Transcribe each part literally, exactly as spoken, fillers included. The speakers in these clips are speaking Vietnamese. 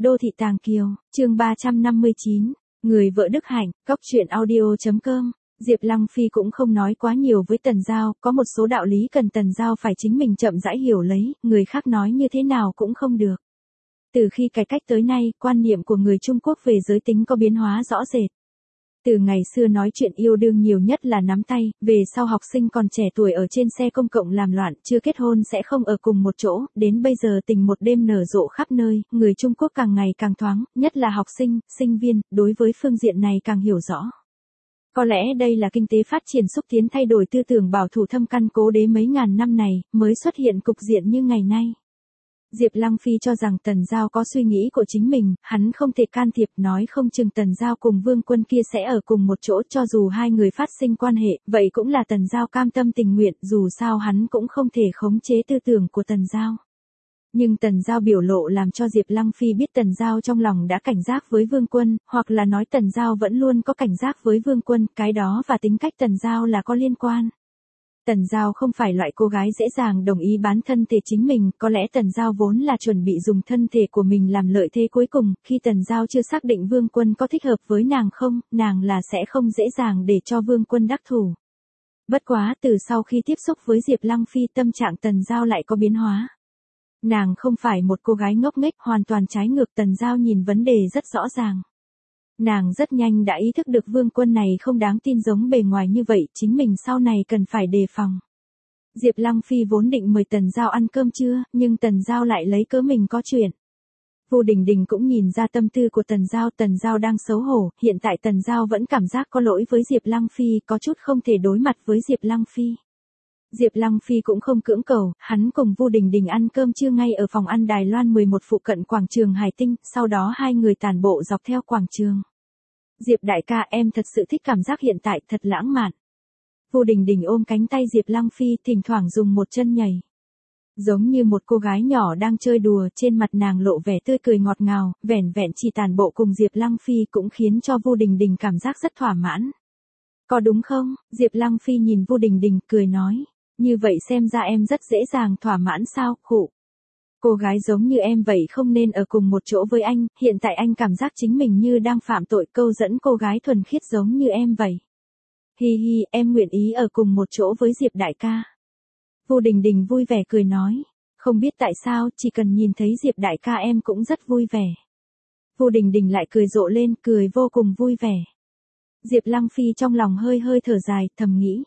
Đô thị Tàng Kiều, chương ba trăm năm mươi chín, người vợ đức hạnh, cóc truyện audio.com. Diệp Lăng Phi cũng không nói quá nhiều với Tần Giao, có một số đạo lý cần Tần Giao phải chính mình chậm rãi hiểu lấy, người khác nói như thế nào cũng không được. Từ khi cải cách tới nay, quan niệm của người Trung Quốc về giới tính có biến hóa rõ rệt. Từ ngày xưa nói chuyện yêu đương nhiều nhất là nắm tay, về sau học sinh còn trẻ tuổi ở trên xe công cộng làm loạn, chưa kết hôn sẽ không ở cùng một chỗ, đến bây giờ tình một đêm nở rộ khắp nơi, người Trung Quốc càng ngày càng thoáng, nhất là học sinh, sinh viên, đối với phương diện này càng hiểu rõ. Có lẽ đây là kinh tế phát triển xúc tiến thay đổi tư tưởng bảo thủ thâm căn cố đế mấy ngàn năm này, mới xuất hiện cục diện như ngày nay. Diệp Lăng Phi cho rằng Tần Giao có suy nghĩ của chính mình, hắn không thể can thiệp, nói không chừng Tần Giao cùng Vương Quân kia sẽ ở cùng một chỗ, cho dù hai người phát sinh quan hệ, vậy cũng là Tần Giao cam tâm tình nguyện, dù sao hắn cũng không thể khống chế tư tưởng của Tần Giao. Nhưng Tần Giao biểu lộ làm cho Diệp Lăng Phi biết Tần Giao trong lòng đã cảnh giác với Vương Quân, hoặc là nói Tần Giao vẫn luôn có cảnh giác với Vương Quân, cái đó và tính cách Tần Giao là có liên quan. Tần Giao không phải loại cô gái dễ dàng đồng ý bán thân thể chính mình, có lẽ Tần Giao vốn là chuẩn bị dùng thân thể của mình làm lợi thế cuối cùng, khi Tần Giao chưa xác định Vương Quân có thích hợp với nàng không, nàng là sẽ không dễ dàng để cho Vương Quân đắc thủ. Bất quá từ sau khi tiếp xúc với Diệp Lăng Phi, tâm trạng Tần Giao lại có biến hóa. Nàng không phải một cô gái ngốc nghếch, hoàn toàn trái ngược, Tần Giao nhìn vấn đề rất rõ ràng. Nàng rất nhanh đã ý thức được Vương Quân này không đáng tin giống bề ngoài như vậy, chính mình sau này cần phải đề phòng. Diệp Lăng Phi vốn định mời Tần Giao ăn cơm trưa, nhưng Tần Giao lại lấy cớ mình có chuyện. Vu Đình Đình cũng nhìn ra tâm tư của Tần Giao, Tần Giao đang xấu hổ, hiện tại Tần Giao vẫn cảm giác có lỗi với Diệp Lăng Phi, có chút không thể đối mặt với Diệp Lăng Phi. Diệp Lăng Phi cũng không cưỡng cầu, hắn cùng Vu Đình Đình ăn cơm trưa ngay ở phòng ăn Đài Loan mười một phụ cận quảng trường Hải Tinh, sau đó hai người tản bộ dọc theo quảng trường. Diệp đại ca, em thật sự thích cảm giác hiện tại, thật lãng mạn. Vu Đình Đình ôm cánh tay Diệp Lăng Phi, thỉnh thoảng dùng một chân nhảy. Giống như một cô gái nhỏ đang chơi đùa, trên mặt nàng lộ vẻ tươi cười ngọt ngào, vẻn vẹn chỉ tản bộ cùng Diệp Lăng Phi cũng khiến cho Vu Đình Đình cảm giác rất thỏa mãn. Có đúng không? Diệp Lăng Phi nhìn Vu Đình Đình, cười nói. Như vậy xem ra em rất dễ dàng thỏa mãn sao, khụ. Cô gái giống như em vậy không nên ở cùng một chỗ với anh, hiện tại anh cảm giác chính mình như đang phạm tội, câu dẫn cô gái thuần khiết giống như em vậy. Hi hi, em nguyện ý ở cùng một chỗ với Diệp đại ca. Vu Đình Đình vui vẻ cười nói, không biết tại sao, chỉ cần nhìn thấy Diệp đại ca em cũng rất vui vẻ. Vu Đình Đình lại cười rộ lên, cười vô cùng vui vẻ. Diệp Lăng Phi trong lòng hơi hơi thở dài, thầm nghĩ.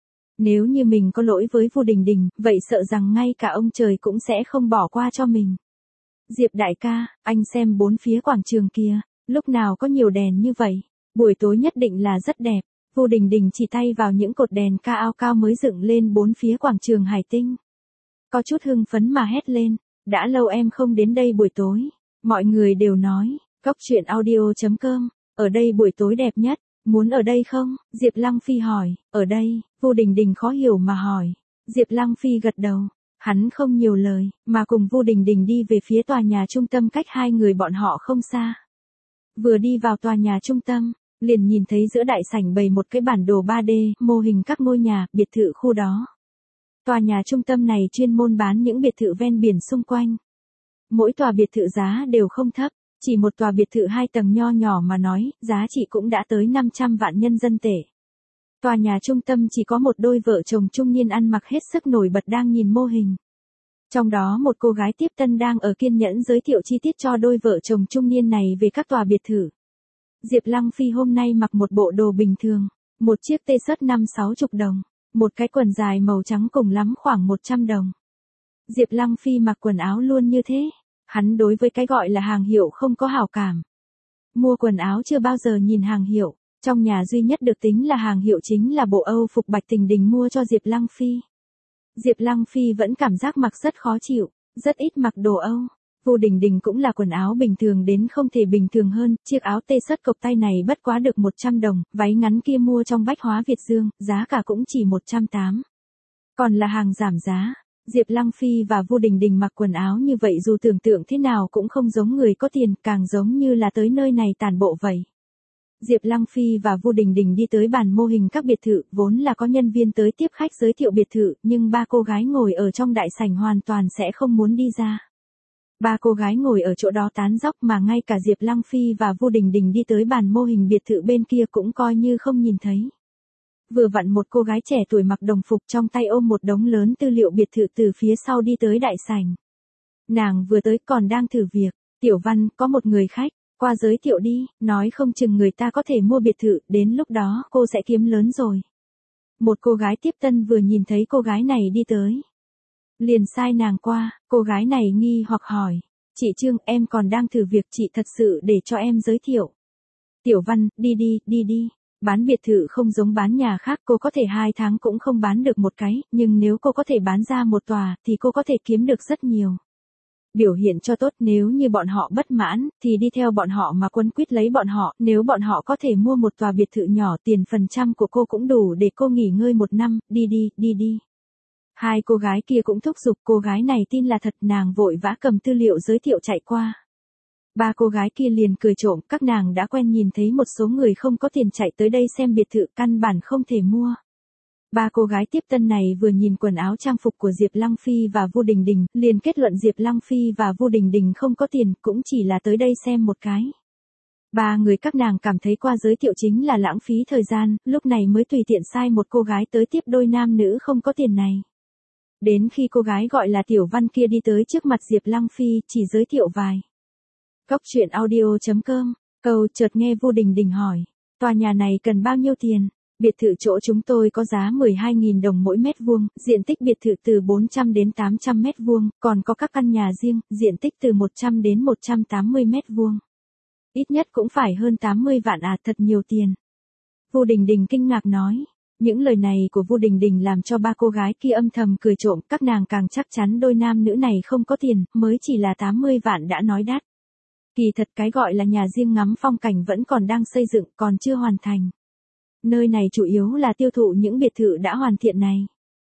Nếu như mình có lỗi với Vu Đình Đình, vậy sợ rằng ngay cả ông trời cũng sẽ không bỏ qua cho mình. Diệp đại ca, anh xem bốn phía quảng trường kia, lúc nào có nhiều đèn như vậy, buổi tối nhất định là rất đẹp. Vu Đình Đình chỉ tay vào những cột đèn cao cao mới dựng lên bốn phía quảng trường Hải Tinh. Có chút hưng phấn mà hét lên, đã lâu em không đến đây buổi tối. Mọi người đều nói, cóc truyện audio.com, ở đây buổi tối đẹp nhất. Muốn ở đây không? Diệp Lăng Phi hỏi, ở đây, Vu Đình Đình khó hiểu mà hỏi. Diệp Lăng Phi gật đầu, hắn không nhiều lời, mà cùng Vu Đình Đình đi về phía tòa nhà trung tâm cách hai người bọn họ không xa. Vừa đi vào tòa nhà trung tâm, liền nhìn thấy giữa đại sảnh bày một cái bản đồ ba D, mô hình các ngôi nhà, biệt thự khu đó. Tòa nhà trung tâm này chuyên môn bán những biệt thự ven biển xung quanh. Mỗi tòa biệt thự giá đều không thấp. Chỉ một tòa biệt thự hai tầng nho nhỏ mà nói, giá trị cũng đã tới năm trăm vạn nhân dân tệ. Tòa nhà trung tâm chỉ có một đôi vợ chồng trung niên ăn mặc hết sức nổi bật đang nhìn mô hình. Trong đó một cô gái tiếp tân đang ở kiên nhẫn giới thiệu chi tiết cho đôi vợ chồng trung niên này về các tòa biệt thự. Diệp Lăng Phi hôm nay mặc một bộ đồ bình thường, một chiếc t-shirt năm sáu chục đồng, một cái quần dài màu trắng cùng lắm khoảng một trăm đồng. Diệp Lăng Phi mặc quần áo luôn như thế. Hắn đối với cái gọi là hàng hiệu không có hảo cảm. Mua quần áo chưa bao giờ nhìn hàng hiệu, trong nhà duy nhất được tính là hàng hiệu chính là bộ Âu phục Bạch Tình Đình mua cho Diệp Lăng Phi. Diệp Lăng Phi vẫn cảm giác mặc rất khó chịu, rất ít mặc đồ Âu. Vu Đình Đình cũng là quần áo bình thường đến không thể bình thường hơn, chiếc áo t-shirt cộc tay này bất quá được một trăm đồng, váy ngắn kia mua trong Bách Hóa Việt Dương, giá cả cũng chỉ một trăm tám. Còn là hàng giảm giá. Diệp Lăng Phi và Vu Đình Đình mặc quần áo như vậy dù tưởng tượng thế nào cũng không giống người có tiền, càng giống như là tới nơi này tản bộ vậy. Diệp Lăng Phi và Vu Đình Đình đi tới bàn mô hình các biệt thự, vốn là có nhân viên tới tiếp khách giới thiệu biệt thự, nhưng ba cô gái ngồi ở trong đại sảnh hoàn toàn sẽ không muốn đi ra. Ba cô gái ngồi ở chỗ đó tán dóc mà ngay cả Diệp Lăng Phi và Vu Đình Đình đi tới bàn mô hình biệt thự bên kia cũng coi như không nhìn thấy. Vừa vặn một cô gái trẻ tuổi mặc đồng phục trong tay ôm một đống lớn tư liệu biệt thự từ phía sau đi tới đại sảnh. Nàng vừa tới còn đang thử việc, Tiểu Văn có một người khách, qua giới thiệu đi, nói không chừng người ta có thể mua biệt thự, đến lúc đó cô sẽ kiếm lớn rồi. Một cô gái tiếp tân vừa nhìn thấy cô gái này đi tới. Liền sai nàng qua, cô gái này nghi hoặc hỏi. Chị Trương, em còn đang thử việc, chị thật sự để cho em giới thiệu. Tiểu Văn, đi đi, đi đi. Bán biệt thự không giống bán nhà khác, cô có thể hai tháng cũng không bán được một cái, nhưng nếu cô có thể bán ra một tòa, thì cô có thể kiếm được rất nhiều. Biểu hiện cho tốt, nếu như bọn họ bất mãn, thì đi theo bọn họ mà quấn quýt lấy bọn họ, nếu bọn họ có thể mua một tòa biệt thự nhỏ, tiền phần trăm của cô cũng đủ để cô nghỉ ngơi một năm, đi đi, đi đi. Hai cô gái kia cũng thúc giục, cô gái này tin là thật, nàng vội vã cầm tư liệu giới thiệu chạy qua. Ba cô gái kia liền cười trộm, các nàng đã quen nhìn thấy một số người không có tiền chạy tới đây xem biệt thự, căn bản không thể mua. Ba cô gái tiếp tân này vừa nhìn quần áo trang phục của Diệp Lăng Phi và Vu Đình Đình, liền kết luận Diệp Lăng Phi và Vu Đình Đình không có tiền, cũng chỉ là tới đây xem một cái. Ba người các nàng cảm thấy qua giới thiệu chính là lãng phí thời gian, lúc này mới tùy tiện sai một cô gái tới tiếp đôi nam nữ không có tiền này. Đến khi cô gái gọi là Tiểu Văn kia đi tới trước mặt Diệp Lăng Phi, chỉ giới thiệu vài. Góc truyện audio chấm com, câu chợt nghe Vu Đình Đình hỏi, tòa nhà này cần bao nhiêu tiền? Biệt thự chỗ chúng tôi có giá mười hai nghìn đồng mỗi mét vuông, diện tích biệt thự từ bốn trăm đến tám trăm mét vuông, còn có các căn nhà riêng, diện tích từ một trăm đến một trăm tám mươi mét vuông. Ít nhất cũng phải hơn tám mươi vạn à, thật nhiều tiền. Vu Đình Đình kinh ngạc nói. Những lời này của Vu Đình Đình làm cho ba cô gái kia âm thầm cười trộm, các nàng càng chắc chắn đôi nam nữ này không có tiền, mới chỉ là tám mươi vạn đã nói đắt. Kỳ thật cái gọi là nhà riêng ngắm phong cảnh vẫn còn đang xây dựng, còn chưa hoàn thành. Nơi này chủ yếu là tiêu thụ những biệt thự đã hoàn thiện này.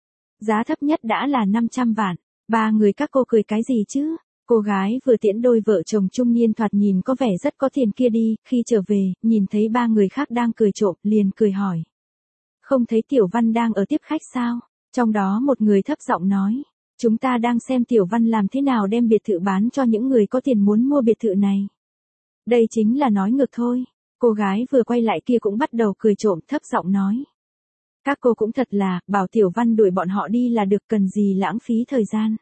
Giá thấp nhất đã là năm trăm vạn. Ba người các cô cười cái gì chứ? Cô gái vừa tiễn đôi vợ chồng trung niên thoạt nhìn có vẻ rất có tiền kia đi, khi trở về, nhìn thấy ba người khác đang cười trộm, liền cười hỏi. Không thấy Tiểu Văn đang ở tiếp khách sao? Trong đó một người thấp giọng nói. Chúng ta đang xem Tiểu Văn làm thế nào đem biệt thự bán cho những người có tiền muốn mua biệt thự này. Đây chính là nói ngược thôi. Cô gái vừa quay lại kia cũng bắt đầu cười trộm, thấp giọng nói. Các cô cũng thật là, bảo Tiểu Văn đuổi bọn họ đi là được, cần gì lãng phí thời gian.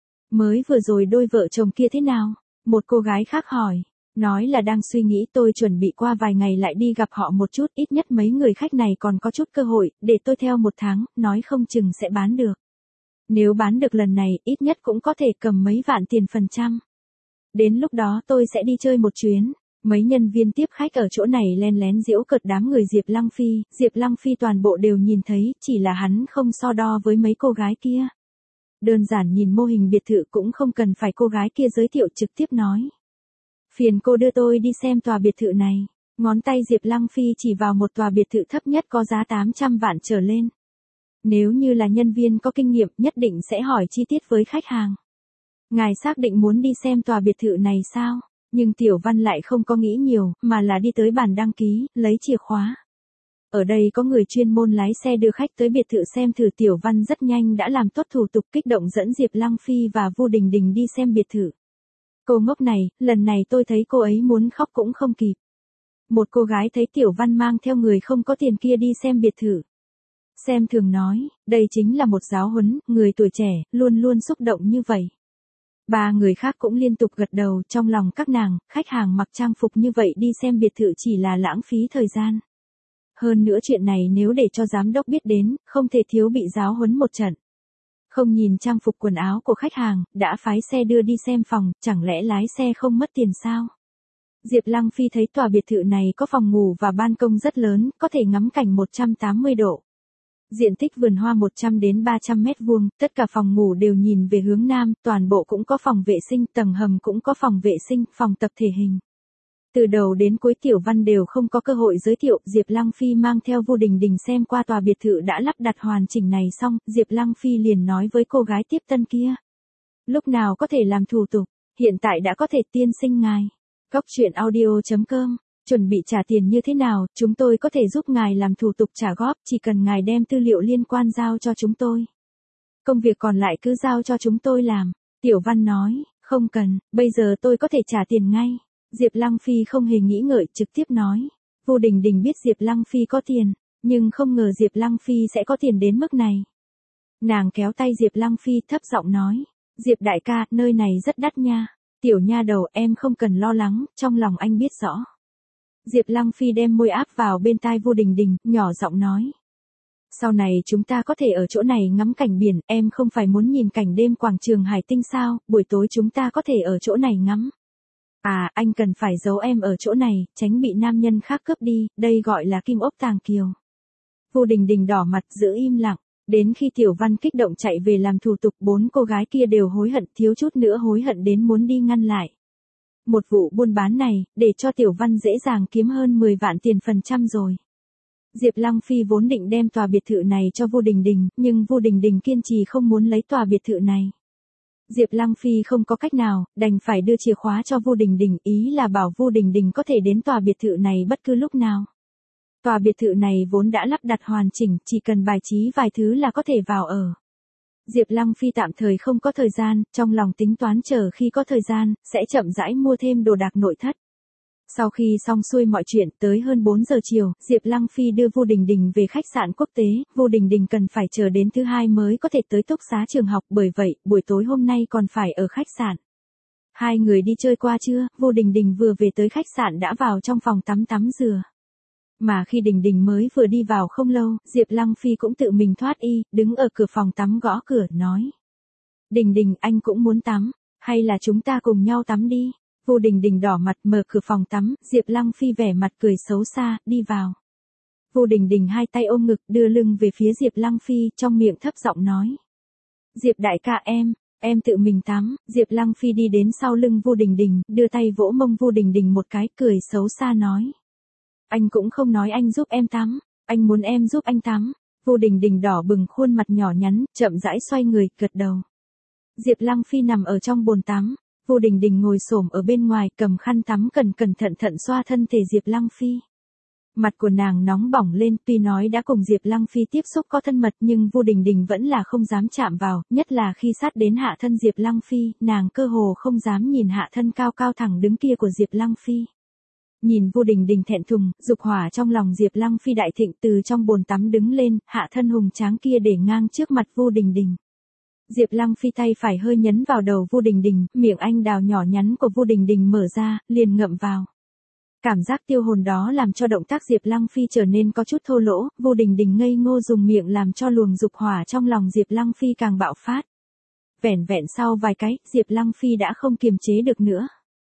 Mới vừa rồi đôi vợ chồng kia thế nào? Một cô gái khác hỏi. Nói là đang suy nghĩ, tôi chuẩn bị qua vài ngày lại đi gặp họ một chút, ít nhất mấy người khách này còn có chút cơ hội, để tôi theo một tháng, nói không chừng sẽ bán được. Nếu bán được lần này, ít nhất cũng có thể cầm mấy vạn tiền phần trăm. Đến lúc đó tôi sẽ đi chơi một chuyến. Mấy nhân viên tiếp khách ở chỗ này len lén giễu cợt đám người Diệp Lăng Phi, Diệp Lăng Phi toàn bộ đều nhìn thấy, chỉ là hắn không so đo với mấy cô gái kia. Đơn giản nhìn mô hình biệt thự cũng không cần phải cô gái kia giới thiệu, trực tiếp nói. Phiền cô đưa tôi đi xem tòa biệt thự này. Ngón tay Diệp Lăng Phi chỉ vào một tòa biệt thự thấp nhất có giá tám trăm vạn trở lên. Nếu như là nhân viên có kinh nghiệm nhất định sẽ hỏi chi tiết với khách hàng. Ngài xác định muốn đi xem tòa biệt thự này sao? Nhưng Tiểu Văn lại không có nghĩ nhiều, mà là đi tới bàn đăng ký, lấy chìa khóa. Ở đây có người chuyên môn lái xe đưa khách tới biệt thự xem thử. Tiểu Văn rất nhanh đã làm tốt thủ tục, kích động dẫn Diệp Lăng Phi và Vu Đình Đình đi xem biệt thự. Cô ngốc này, lần này tôi thấy cô ấy muốn khóc cũng không kịp. Một cô gái thấy Tiểu Văn mang theo người không có tiền kia đi xem biệt thự. Xem thường nói, đây chính là một giáo huấn, người tuổi trẻ, luôn luôn xúc động như vậy. Ba người khác cũng liên tục gật đầu, trong lòng các nàng, khách hàng mặc trang phục như vậy đi xem biệt thự chỉ là lãng phí thời gian. Hơn nữa chuyện này nếu để cho giám đốc biết đến, không thể thiếu bị giáo huấn một trận. Không nhìn trang phục quần áo của khách hàng, đã phái xe đưa đi xem phòng, chẳng lẽ lái xe không mất tiền sao? Diệp Lăng Phi thấy tòa biệt thự này có phòng ngủ và ban công rất lớn, có thể ngắm cảnh một trăm tám mươi độ. Diện tích vườn hoa một trăm đến ba trăm mét vuông, tất cả phòng ngủ đều nhìn về hướng nam, toàn bộ cũng có phòng vệ sinh, tầng hầm cũng có phòng vệ sinh, phòng tập thể hình. Từ đầu đến cuối Tiểu Văn đều không có cơ hội giới thiệu, Diệp Lăng Phi mang theo Vu Đình Đình xem qua tòa biệt thự đã lắp đặt hoàn chỉnh này xong, Diệp Lăng Phi liền nói với cô gái tiếp tân kia. Lúc nào có thể làm thủ tục, hiện tại đã có thể, tiên sinh ngài. Góc truyện audio chấm com, chuẩn bị trả tiền như thế nào, chúng tôi có thể giúp ngài làm thủ tục trả góp, chỉ cần ngài đem tư liệu liên quan giao cho chúng tôi. Công việc còn lại cứ giao cho chúng tôi làm. Tiểu Văn nói, Không cần, bây giờ tôi có thể trả tiền ngay. Diệp Lăng Phi không hề nghĩ ngợi trực tiếp nói. Vu Đình Đình biết Diệp Lăng Phi có tiền, nhưng không ngờ Diệp Lăng Phi sẽ có tiền đến mức này. Nàng kéo tay Diệp Lăng Phi thấp giọng nói. Diệp đại ca, nơi này rất đắt nha. Tiểu nha đầu, em không cần lo lắng, trong lòng anh biết rõ. Diệp Lăng Phi đem môi áp vào bên tai Vu Đình Đình, nhỏ giọng nói. Sau này chúng ta có thể ở chỗ này ngắm cảnh biển, em không phải muốn nhìn cảnh đêm quảng trường Hải Tinh sao, buổi tối chúng ta có thể ở chỗ này ngắm. À, anh cần phải giấu em ở chỗ này, tránh bị nam nhân khác cướp đi, đây gọi là kim ốc tàng kiều. Vu Đình Đình đỏ mặt giữ im lặng, đến khi Tiểu Văn kích động chạy về làm thủ tục, bốn cô gái kia đều hối hận, thiếu chút nữa hối hận đến muốn đi ngăn lại. Một vụ buôn bán này, để cho Tiểu Văn dễ dàng kiếm hơn mười vạn tiền phần trăm rồi. Diệp Lăng Phi vốn định đem tòa biệt thự này cho Vu Đình Đình, nhưng Vu Đình Đình kiên trì không muốn lấy tòa biệt thự này. Diệp Lăng Phi không có cách nào, đành phải đưa chìa khóa cho Vu Đình Đình, ý là bảo Vu Đình Đình có thể đến tòa biệt thự này bất cứ lúc nào. Tòa biệt thự này vốn đã lắp đặt hoàn chỉnh, chỉ cần bài trí vài thứ là có thể vào ở. Diệp Lăng Phi tạm thời không có thời gian, trong lòng tính toán chờ khi có thời gian, sẽ chậm rãi mua thêm đồ đạc nội thất. Sau khi xong xuôi mọi chuyện, tới hơn bốn giờ chiều, Diệp Lăng Phi đưa Vu Đình Đình về khách sạn quốc tế, Vu Đình Đình cần phải chờ đến thứ hai mới có thể tới túc xá trường học, bởi vậy, buổi tối hôm nay còn phải ở khách sạn. Hai người đi chơi qua trưa, Vu Đình Đình vừa về tới khách sạn đã vào trong phòng tắm tắm rửa. Mà khi Đình Đình mới vừa đi vào không lâu, Diệp Lăng Phi cũng tự mình thoát y, đứng ở cửa phòng tắm gõ cửa, nói. Đình Đình, anh cũng muốn tắm, hay là chúng ta cùng nhau tắm đi? Vu Đình Đình đỏ mặt mở cửa phòng tắm, Diệp Lăng Phi vẻ mặt cười xấu xa, đi vào. Vu Đình Đình hai tay ôm ngực, đưa lưng về phía Diệp Lăng Phi, trong miệng thấp giọng nói. Diệp đại ca em, em tự mình tắm. Diệp Lăng Phi đi đến sau lưng Vu Đình Đình, đưa tay vỗ mông Vu Đình Đình một cái, cười xấu xa nói. Anh cũng không nói anh giúp em tắm, anh muốn em giúp anh tắm. Vu Đình Đình đỏ bừng khuôn mặt nhỏ nhắn, chậm rãi xoay người, gật đầu. Diệp Lăng Phi nằm ở trong bồn tắm. Vu Đình Đình ngồi xổm ở bên ngoài, cầm khăn tắm cẩn cẩn thận thận xoa thân thể Diệp Lăng Phi. Mặt của nàng nóng bỏng lên, tuy nói đã cùng Diệp Lăng Phi tiếp xúc có thân mật nhưng Vu Đình Đình vẫn là không dám chạm vào, nhất là khi sát đến hạ thân Diệp Lăng Phi, nàng cơ hồ không dám nhìn hạ thân cao cao thẳng đứng kia của Diệp Lăng Phi. Nhìn Vu Đình Đình thẹn thùng, dục hỏa trong lòng Diệp Lăng Phi đại thịnh, từ trong bồn tắm đứng lên, hạ thân hùng tráng kia để ngang trước mặt Vu Đình Đình. Diệp Lăng Phi tay phải hơi nhấn vào đầu Vu Đình Đình, miệng anh đào nhỏ nhắn của Vu Đình Đình mở ra, liền ngậm vào. Cảm giác tiêu hồn đó làm cho động tác Diệp Lăng Phi trở nên có chút thô lỗ, Vu Đình Đình ngây ngô dùng miệng làm cho luồng dục hỏa trong lòng Diệp Lăng Phi càng bạo phát. Vẻn vẹn sau vài cái, Diệp Lăng Phi đã không kiềm chế được nữa.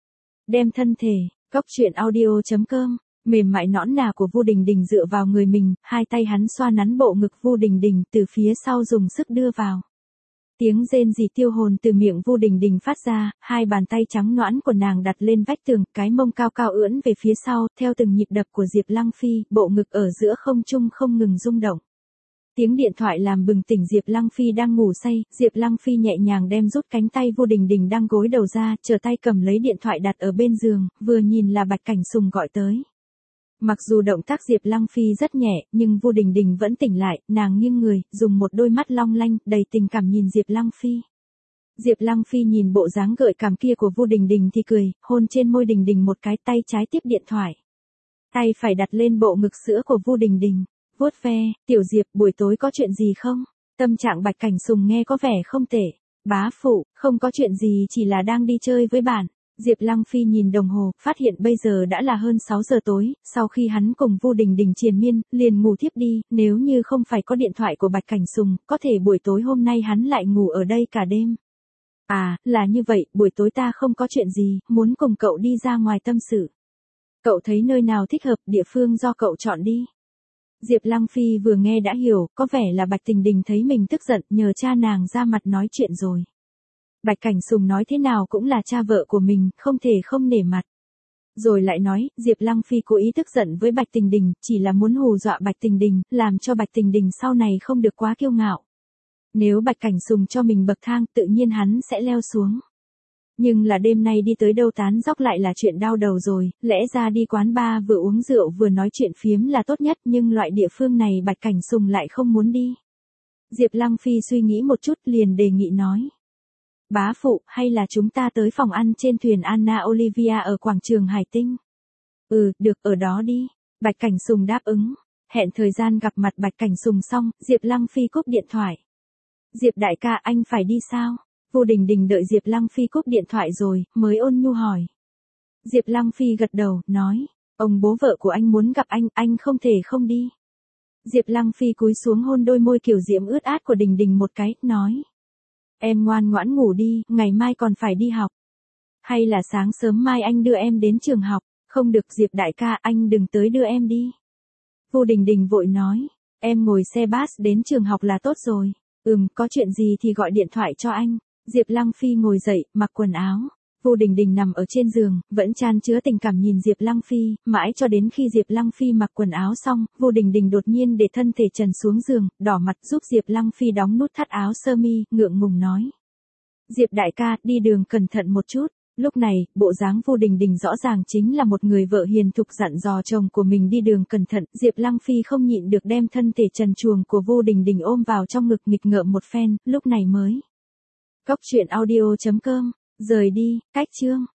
Đem thân thể, cốc truyện audio chấm com, mềm mại nõn nà của Vu Đình Đình dựa vào người mình, hai tay hắn xoa nắn bộ ngực Vu Đình Đình, từ phía sau dùng sức đưa vào. Tiếng rên rỉ tiêu hồn từ miệng Vu Đình Đình phát ra, hai bàn tay trắng nõn của nàng đặt lên vách tường, cái mông cao cao ưỡn về phía sau, theo từng nhịp đập của Diệp Lăng Phi, bộ ngực ở giữa không trung không ngừng rung động. Tiếng điện thoại làm bừng tỉnh Diệp Lăng Phi đang ngủ say, Diệp Lăng Phi nhẹ nhàng đem rút cánh tay Vu Đình Đình đang gối đầu ra, trở tay cầm lấy điện thoại đặt ở bên giường, vừa nhìn là Bạch Cảnh Sùng gọi tới. Mặc dù động tác Diệp Lăng Phi rất nhẹ, nhưng Vu Đình Đình vẫn tỉnh lại, nàng nghiêng người, dùng một đôi mắt long lanh, đầy tình cảm nhìn Diệp Lăng Phi. Diệp Lăng Phi nhìn bộ dáng gợi cảm kia của Vu Đình Đình thì cười, hôn trên môi Đình Đình một cái, tay trái tiếp điện thoại. Tay phải đặt lên bộ ngực sữa của Vu Đình Đình, vuốt ve, tiểu Diệp buổi tối có chuyện gì không? Tâm trạng Bạch Cảnh Sùng nghe có vẻ không tệ. Bá phụ, không có chuyện gì, chỉ là đang đi chơi với bạn. Diệp Lăng Phi nhìn đồng hồ, phát hiện bây giờ đã là hơn sáu giờ tối, sau khi hắn cùng Vu Đình Đình triền miên, liền ngủ thiếp đi, nếu như không phải có điện thoại của Bạch Cảnh Sùng, có thể buổi tối hôm nay hắn lại ngủ ở đây cả đêm. À, là như vậy, buổi tối ta không có chuyện gì, muốn cùng cậu đi ra ngoài tâm sự. Cậu thấy nơi nào thích hợp, địa phương do cậu chọn đi. Diệp Lăng Phi vừa nghe đã hiểu, có vẻ là Bạch Tình Đình thấy mình tức giận, nhờ cha nàng ra mặt nói chuyện rồi. Bạch Cảnh Sùng nói thế nào cũng là cha vợ của mình, không thể không nể mặt. Rồi lại nói, Diệp Lăng Phi cố ý tức giận với Bạch Tình Đình, chỉ là muốn hù dọa Bạch Tình Đình, làm cho Bạch Tình Đình sau này không được quá kiêu ngạo. Nếu Bạch Cảnh Sùng cho mình bậc thang, tự nhiên hắn sẽ leo xuống. Nhưng là đêm nay đi tới đâu tán dóc lại là chuyện đau đầu rồi, lẽ ra đi quán bar vừa uống rượu vừa nói chuyện phiếm là tốt nhất, nhưng loại địa phương này Bạch Cảnh Sùng lại không muốn đi. Diệp Lăng Phi suy nghĩ một chút liền đề nghị nói. Bá phụ, hay là chúng ta tới phòng ăn trên thuyền Anna Olivia ở quảng trường Hải Tinh? Ừ, được, ở đó đi. Bạch Cảnh Sùng đáp ứng. Hẹn thời gian gặp mặt Bạch Cảnh Sùng xong, Diệp Lăng Phi cúp điện thoại. Diệp đại ca, anh phải đi sao? Vu Đình Đình đợi Diệp Lăng Phi cúp điện thoại rồi, mới ôn nhu hỏi. Diệp Lăng Phi gật đầu, nói, ông bố vợ của anh muốn gặp anh, anh không thể không đi. Diệp Lăng Phi cúi xuống hôn đôi môi kiểu diễm ướt át của Đình Đình một cái, nói. Em ngoan ngoãn ngủ đi, ngày mai còn phải đi học. Hay là sáng sớm mai anh đưa em đến trường học? Không được Diệp đại ca, anh đừng tới đưa em đi. Vu Đình Đình vội nói, em ngồi xe bus đến trường học là tốt rồi. Ừm, có chuyện gì thì gọi điện thoại cho anh. Diệp Lăng Phi ngồi dậy, mặc quần áo. Vu Đình Đình nằm ở trên giường, vẫn chan chứa tình cảm nhìn Diệp Lăng Phi, mãi cho đến khi Diệp Lăng Phi mặc quần áo xong, Vu Đình Đình đột nhiên để thân thể trần xuống giường, đỏ mặt giúp Diệp Lăng Phi đóng nút thắt áo sơ mi, ngượng ngùng nói. Diệp đại ca, đi đường cẩn thận một chút. Lúc này, bộ dáng Vu Đình Đình rõ ràng chính là một người vợ hiền thục dặn dò chồng của mình đi đường cẩn thận. Diệp Lăng Phi không nhịn được đem thân thể trần truồng của Vu Đình Đình ôm vào trong ngực nghịch ngợm một phen, lúc này mới. Cốc truyện audio chấm com, rời đi, cách chương.